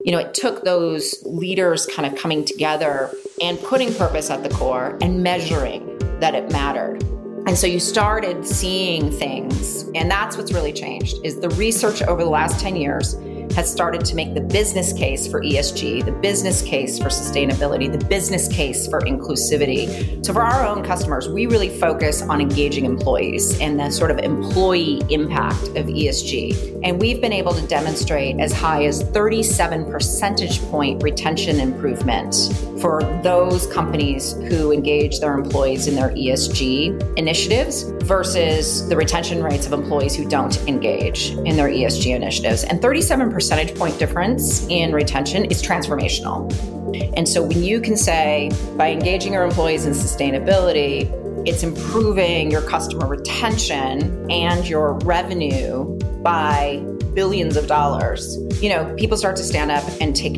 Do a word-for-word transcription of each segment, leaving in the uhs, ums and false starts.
You know, it took those leaders kind of coming together and putting purpose at the core and measuring that it mattered. And so you started seeing things, and that's what's really changed, is the research over the last ten years has started to make the business case for E S G, the business case for sustainability, the business case for inclusivity. So for our own customers, we really focus on engaging employees and the sort of employee impact of E S G. And we've been able to demonstrate as high as thirty-seven percentage point retention improvement for those companies who engage their employees in their E S G initiatives versus the retention rates of employees who don't engage in their E S G initiatives. And thirty-seven percentage point difference in retention is transformational. And so when you can say, by engaging your employees in sustainability, it's improving your customer retention and your revenue by billions of dollars, you know, people start to stand up and take.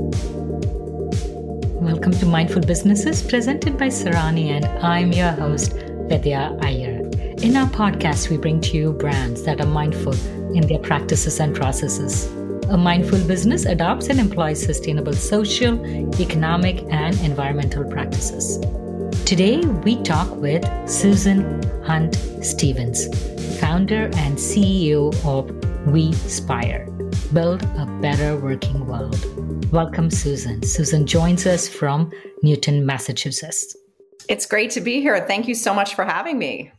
Welcome to Mindful Businesses, presented by Sarani, and I'm your host, Vidya Iyer. In our podcast, we bring to you brands that are mindful in their practices and processes. A mindful business adopts and employs sustainable social, economic, and environmental practices. Today, we talk with Susan Hunt Stevens, founder and C E O of WeSpire, Build a Better Working World. Welcome, Susan. Susan joins us from Newton, Massachusetts. It's great to be here. Thank you so much for having me.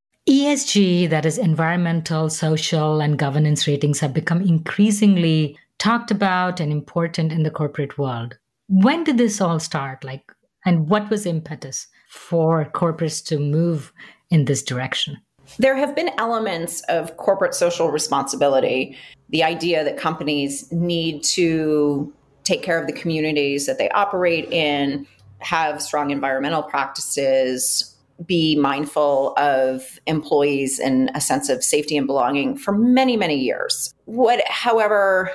E S G, that is environmental, social, and governance ratings, have become increasingly talked about and important in the corporate world. When did this all start? Like, and what was the impetus for corporates to move in this direction? There have been elements of corporate social responsibility, the idea that companies need to take care of the communities that they operate in, have strong environmental practices, be mindful of employees and a sense of safety and belonging for many, many years. What, however,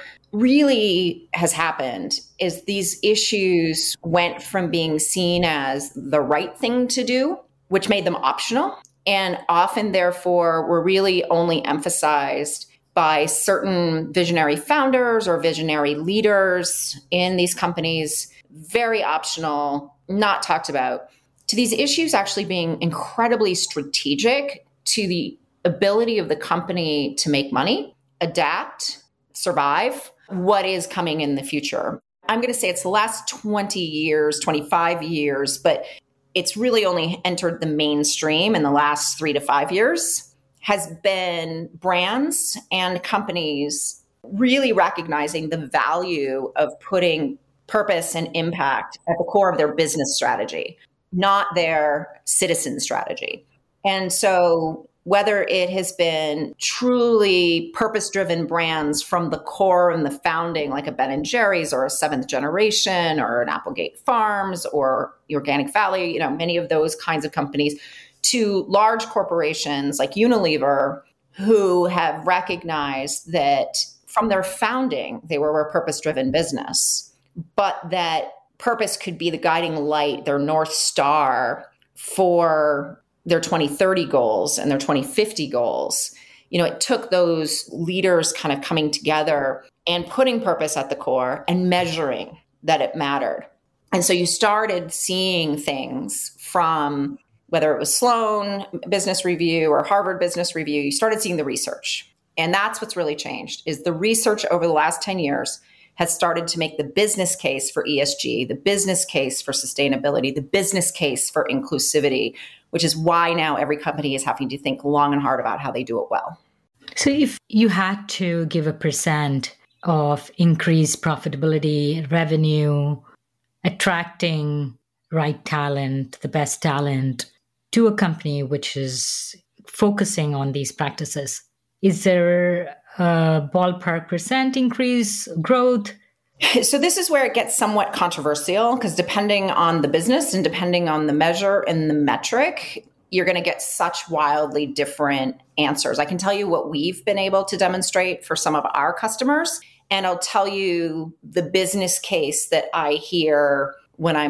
really has happened is these issues went from being seen as the right thing to do, which made them optional, and often, therefore, were really only emphasized by certain visionary founders or visionary leaders in these companies, very optional, not talked about, to these issues actually being incredibly strategic to the ability of the company to make money, adapt, survive, what is coming in the future. I'm going to say it's the last twenty years, twenty-five years, but it's really only entered the mainstream in the last three to five years, has been brands and companies really recognizing the value of putting purpose and impact at the core of their business strategy, not their citizen strategy. And so whether it has been truly purpose-driven brands from the core and the founding, like a Ben and Jerry's or a Seventh Generation or an Applegate Farms or Organic Valley, you know, many of those kinds of companies, to large corporations like Unilever, who have recognized that from their founding, they were a purpose-driven business, but that purpose could be the guiding light, their North Star for their twenty thirty goals and their twenty fifty goals. You know, it took those leaders kind of coming together and putting purpose at the core and measuring that it mattered. And so you started seeing things from whether it was Sloan Business Review or Harvard Business Review, you started seeing the research. And that's what's really changed, is the research over the last ten years has started to make the business case for E S G, the business case for sustainability, the business case for inclusivity, which is why now every company is having to think long and hard about how they do it well. So if you had to give a percent of increased profitability, revenue, attracting right talent, the best talent to a company which is focusing on these practices, is there a ballpark percent increase, growth? So this is where it gets somewhat controversial, because depending on the business and depending on the measure and the metric, you're going to get such wildly different answers. I can tell you what we've been able to demonstrate for some of our customers, and I'll tell you the business case that I hear when I'm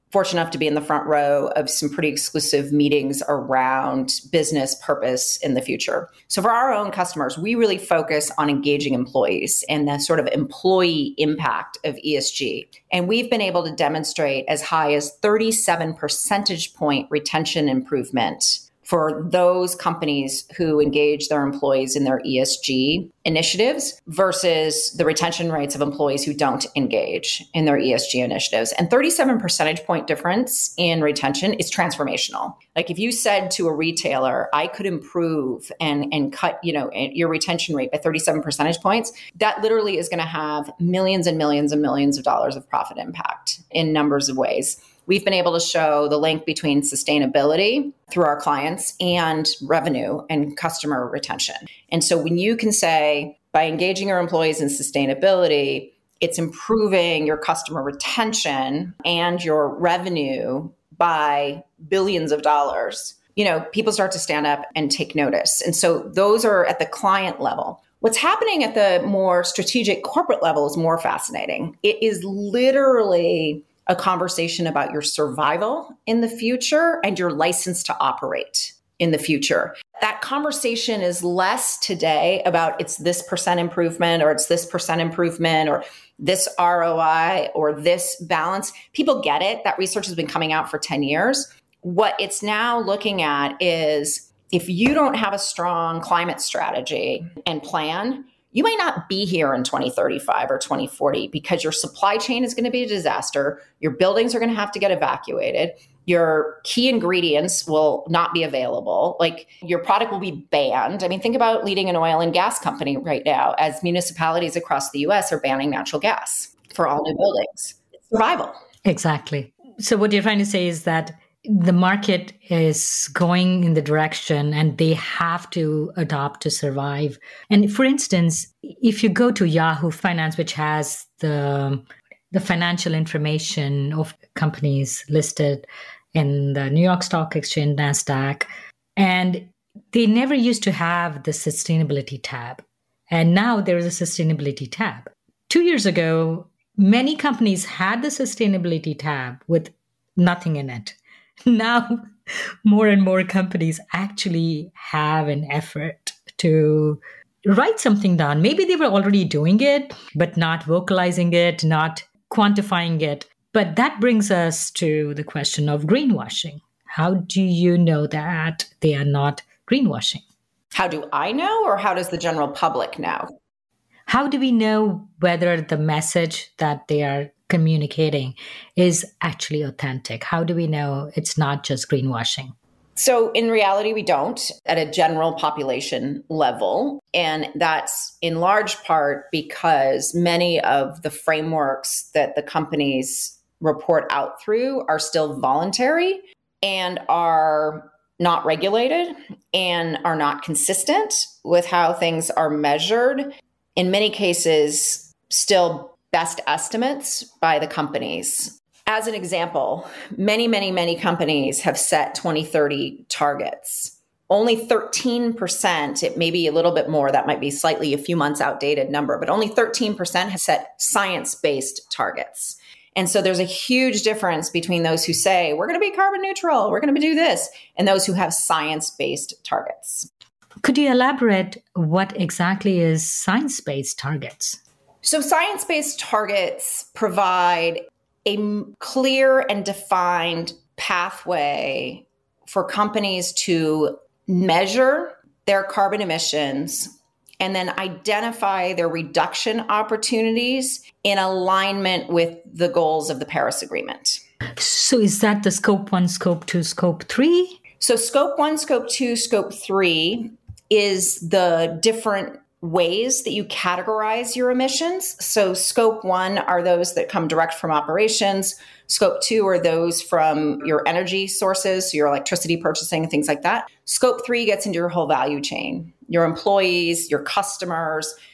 fortunate enough to be in the front row of some pretty exclusive meetings around business purpose in the future. So for our own customers, we really focus on engaging employees and the sort of employee impact of E S G. And we've been able to demonstrate as high as thirty-seven percentage point retention improvement for those companies who engage their employees in their E S G initiatives versus the retention rates of employees who don't engage in their E S G initiatives. And thirty-seven percentage point difference in retention is transformational. Like if you said to a retailer, I could improve and, and cut, you know, your retention rate by thirty-seven percentage points, that literally is going to have millions and millions and millions of dollars of profit impact in numbers of ways. We've been able to show the link between sustainability through our clients and revenue and customer retention. And so when you can say, by engaging your employees in sustainability, it's improving your customer retention and your revenue by billions of dollars, you know, people start to stand up and take notice. And so those are at the client level. What's happening at the more strategic corporate level is more fascinating. It is literally a conversation about your survival in the future and your license to operate in the future. That conversation is less today about it's this percent improvement or it's this percent improvement or this R O I or this balance. People get it. That research has been coming out for ten years. What it's now looking at is if you don't have a strong climate strategy and plan, you might not be here in twenty thirty-five or twenty forty because your supply chain is going to be a disaster. Your buildings are going to have to get evacuated. Your key ingredients will not be available. Like your product will be banned. I mean, think about leading an oil and gas company right now as municipalities across the U S are banning natural gas for all new buildings. It's survival. Exactly. So what you're trying to say is that the market is going in the direction and they have to adopt to survive. And for instance, if you go to Yahoo Finance, which has the, the financial information of companies listed in the New York Stock Exchange, NASDAQ, and they never used to have the sustainability tab. And now there is a sustainability tab. Two years ago, many companies had the sustainability tab with nothing in it. Now, more and more companies actually have an effort to write something down. Maybe they were already doing it, but not vocalizing it, not quantifying it. But that brings us to the question of greenwashing. How do you know that they are not greenwashing? How do I know, or how does the general public know? How do we know whether the message that they are communicating is actually authentic? How do we know it's not just greenwashing? So in reality, we don't at a general population level. And that's in large part because many of the frameworks that the companies report out through are still voluntary and are not regulated and are not consistent with how things are measured. In many cases, still best estimates by the companies. As an example, many, many, many companies have set twenty thirty targets. Only thirteen percent, it may be a little bit more, that might be slightly a few months outdated number, but only thirteen percent has set science-based targets. And so there's a huge difference between those who say, we're going to be carbon neutral, we're going to do this, and those who have science-based targets. Could you elaborate what exactly is science-based targets? So science-based targets provide a clear and defined pathway for companies to measure their carbon emissions and then identify their reduction opportunities in alignment with the goals of the Paris Agreement. So is that the scope one, scope two, scope three? So scope one, scope two, scope three is the different ways that you categorize your emissions. So scope one are those that come direct from operations. Scope two are those from your energy sources, so your electricity purchasing, things like that. Scope three gets into your whole value chain, your employees, your customers,